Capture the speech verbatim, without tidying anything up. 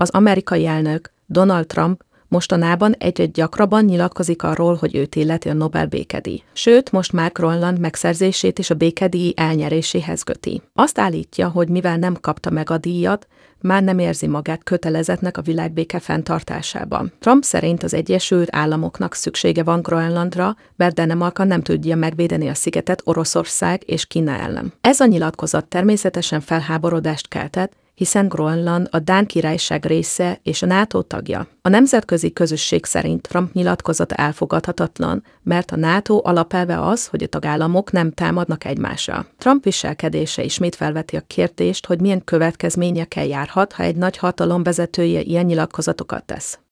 Az amerikai elnök, Donald Trump, mostanában egyre gyakrabban nyilatkozik arról, hogy őt illeti a Nobel békedíj. Sőt, most már Grönland megszerzését is a békedíj elnyeréséhez köti. Azt állítja, hogy mivel nem kapta meg a díjat, már nem érzi magát kötelezettnek a világbéke fenntartásában. Trump szerint az Egyesült Államoknak szüksége van Grönlandra, mert Dänemarka nem tudja megvédeni a szigetet Oroszország és Kína ellen. Ez a nyilatkozat természetesen felháborodást keltett, hiszen Grönland a Dán Királyság része és a NATO tagja. A nemzetközi közösség szerint Trump nyilatkozata elfogadhatatlan, mert a NATO alapelve az, hogy a tagállamok nem támadnak egymással. Trump viselkedése ismét felveti a kérdést, hogy milyen következményekkel járhat, ha egy nagy hatalom vezetője ilyen nyilatkozatokat tesz.